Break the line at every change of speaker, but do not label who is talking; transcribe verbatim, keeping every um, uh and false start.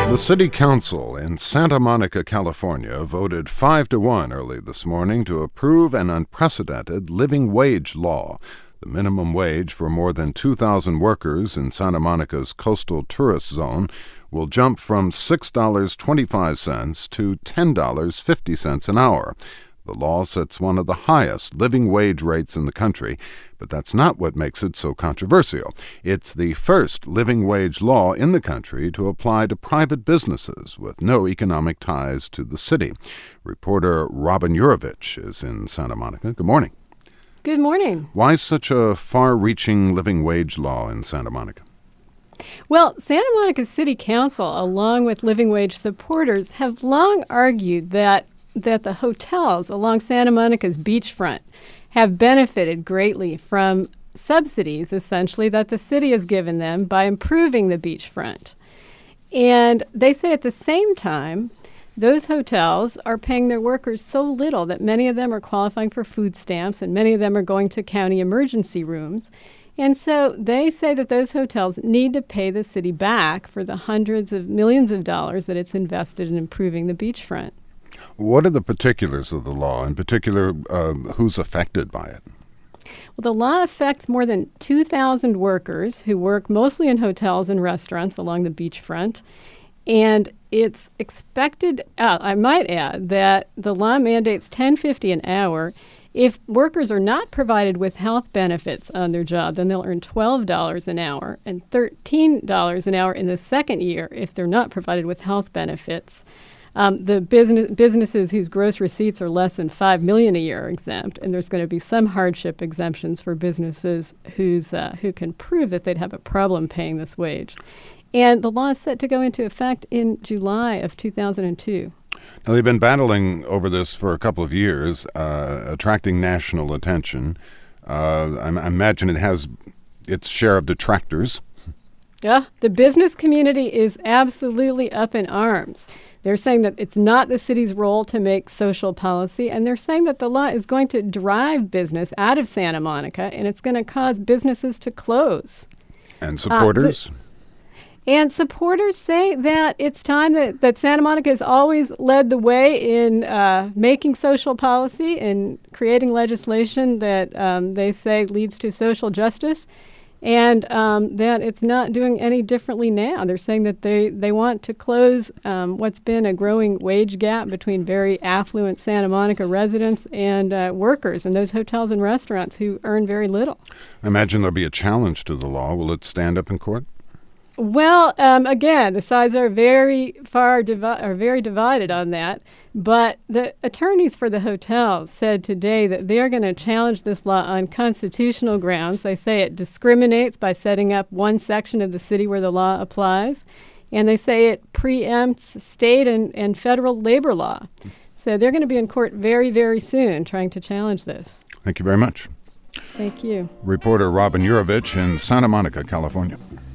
The City Council in Santa Monica, California, voted five to one early this morning to approve an unprecedented living wage law. The minimum wage for more than two thousand workers in Santa Monica's coastal tourist zone will jump from six dollars and twenty-five cents to ten dollars and fifty cents an hour. The law sets one of the highest living wage rates in the country, but that's not what makes it so controversial. It's the first living wage law in the country to apply to private businesses with no economic ties to the city. Reporter Robin Yurovich is in Santa Monica. Good morning.
Good morning.
Why such a far-reaching living wage law in Santa Monica?
Well, Santa Monica City Council, along with living wage supporters, have long argued that that the hotels along Santa Monica's beachfront have benefited greatly from subsidies, essentially, that the city has given them by improving the beachfront. And they say at the same time, those hotels are paying their workers so little that many of them are qualifying for food stamps and many of them are going to county emergency rooms. And so they say that those hotels need to pay the city back for the hundreds of millions of dollars that it's invested in improving the beachfront.
What are the particulars of the law? In particular, uh, who's affected by it?
Well, the law affects more than two thousand workers who work mostly in hotels and restaurants along the beachfront. And it's expected, uh, I might add, that the law mandates ten fifty an hour. If workers are not provided with health benefits on their job, then they'll earn twelve dollars an hour and thirteen dollars an hour in the second year if they're not provided with health benefits. Um, the business, businesses whose gross receipts are less than five million dollars a year are exempt, and there's going to be some hardship exemptions for businesses who's, uh, who can prove that they'd have a problem paying this wage. And the law is set to go into effect in July of two thousand two.
Now, they've been battling over this for a couple of years, uh, attracting national attention. Uh, I, I imagine it has its share of detractors.
Yeah, the business community is absolutely up in arms. They're saying that it's not the city's role to make social policy, and they're saying that the law is going to drive business out of Santa Monica, and it's going to cause businesses to close.
And supporters?
Uh, the, and supporters say that it's time that, that Santa Monica has always led the way in uh, making social policy and creating legislation that um, they say leads to social justice. And um, that it's not doing any differently now. They're saying that they, they want to close um, what's been a growing wage gap between very affluent Santa Monica residents and uh, workers in those hotels and restaurants who earn very little.
I imagine there'll be a challenge to the law. Will it stand up in court?
Well, um, again, the sides are very far divi- are very divided on that. But the attorneys for the hotels said today that they are going to challenge this law on constitutional grounds. They say it discriminates by setting up one section of the city where the law applies. And they say it preempts state and, and federal labor law. So they're going to be in court very, very soon trying to challenge this.
Thank you very much.
Thank you.
Reporter Robin Yurovich in Santa Monica, California.